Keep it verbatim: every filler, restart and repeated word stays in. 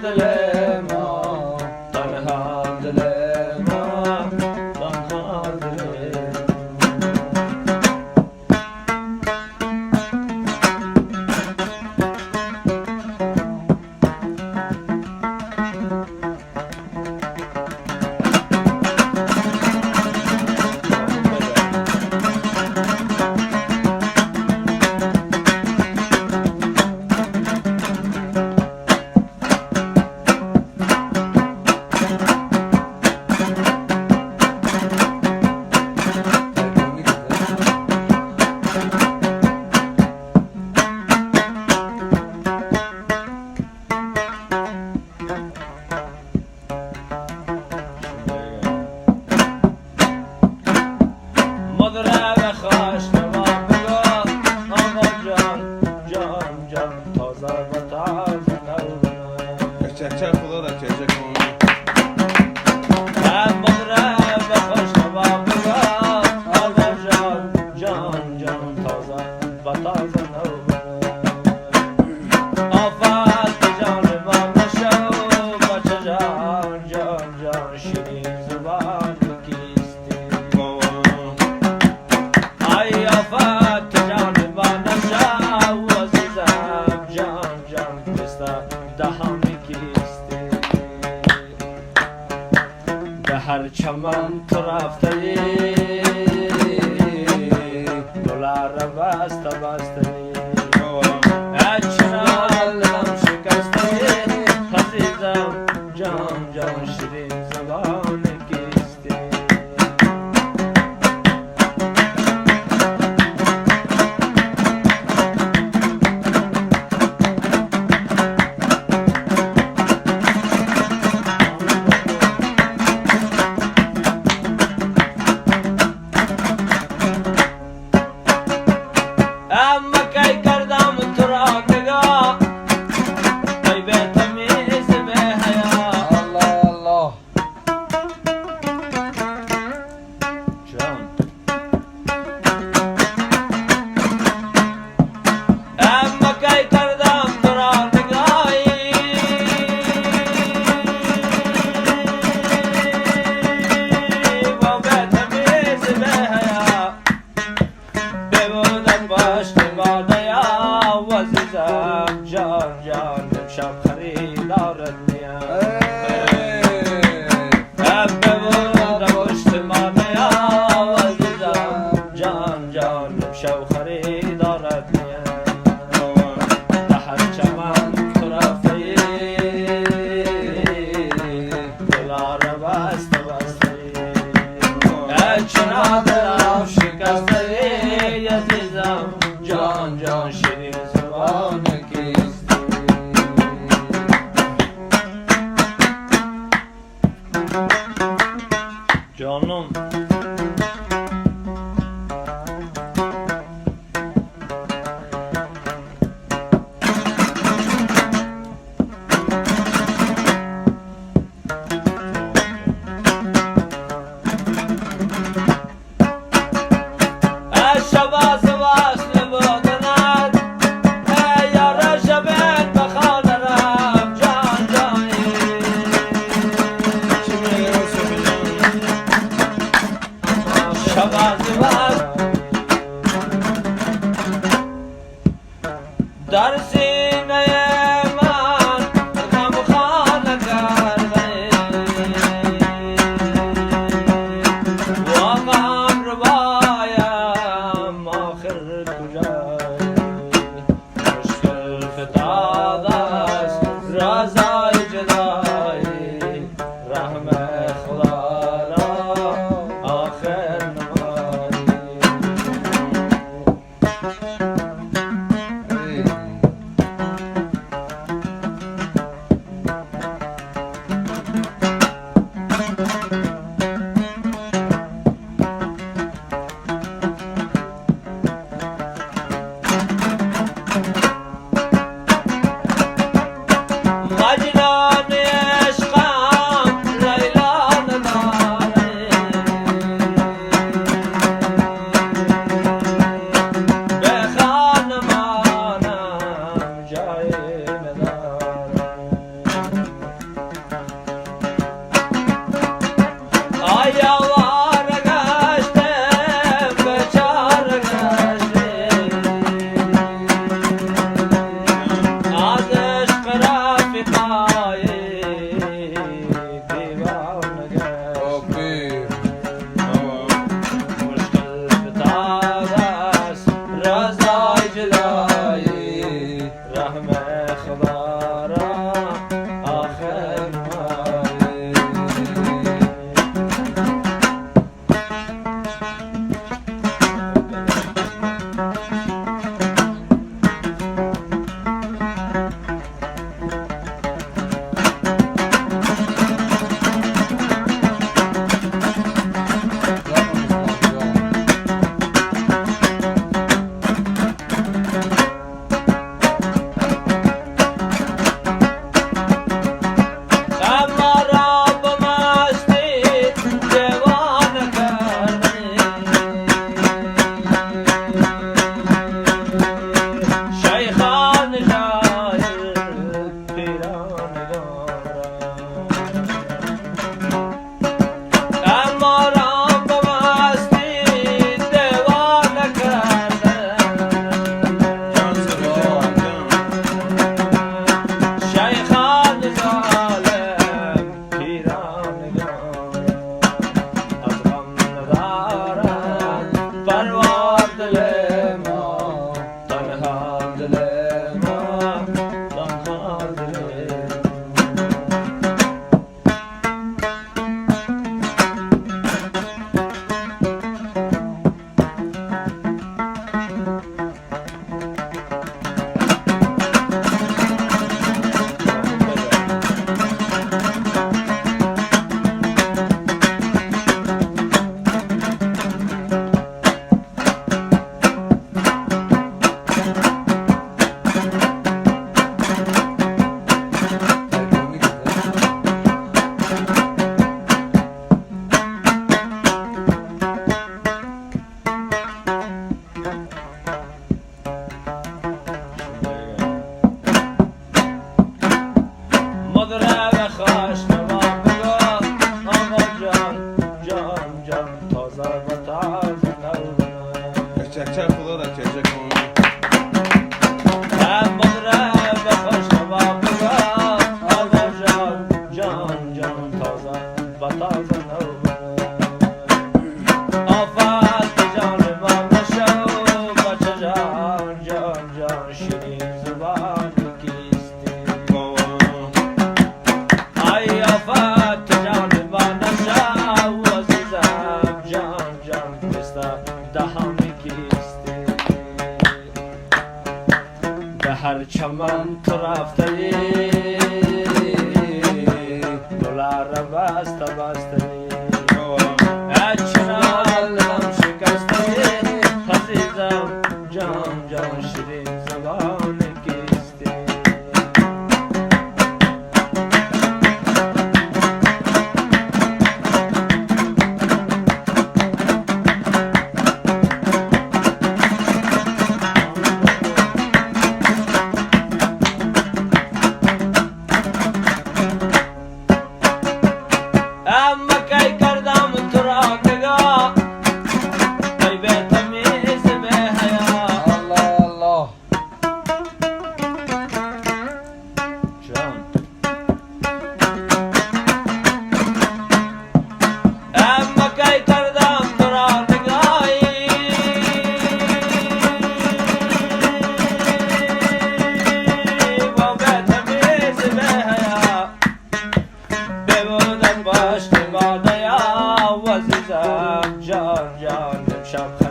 دل ما تنها دل ما تنها دل چه خدا را چه چه کنی هم بدره به خوش نوا بگا آقا جان جان جان تازه و تازه نو آفت جان ما نشو بچه جان جان جان شیرین زبان کیستی ای آفت جان ما نشو عزیزم جان جان کیسته دهان هر چمن تو رفته دلار بسته بسته اچنالم شکسته عزیزم جان جان شیرین زبان کیستی اما کی کردم تو را نگاه ای به تمیز به حیا الله الله جان اما کی کردم تو را نگاهی با به تمیز به حیا ببودم باش بادیا عزیزم جان جان امشب خریدارت نیم ببودم باش بادیا عزیزم جان جان امشب خریدارت نیم هر چمن تو رفتی دلار بسته بسته چرا دلم شکسته عزیزم جان جان شیرین زبان کیستی جانم شباز واصل بودند ای یار شبت بخانرم جان جانی خوش نوا بگو آقا جان جان جان تازه و تازه نو چک چک خدا در چک چک کن هم بدره و خوش نوا بگو آقا جان جان جان تازه و تازه نو آفت جان ما نشو بچه جان جان جان شیرین زبان کیستی ای آفت جان ما نشو عزیزم جان جان پسته دهان کیستی به هر چمن تو رفته دلار بسته بسته اچنالم شکسته عزیزم جان جان شیرین زبان کیستی اما کی کردم تو را نگاه ای به تمیز به حیا الله الله جان اما کی کردم تو را نگاهی و به تمیز به حیا ببودم باش نماده یا عزیزم جان جان امشب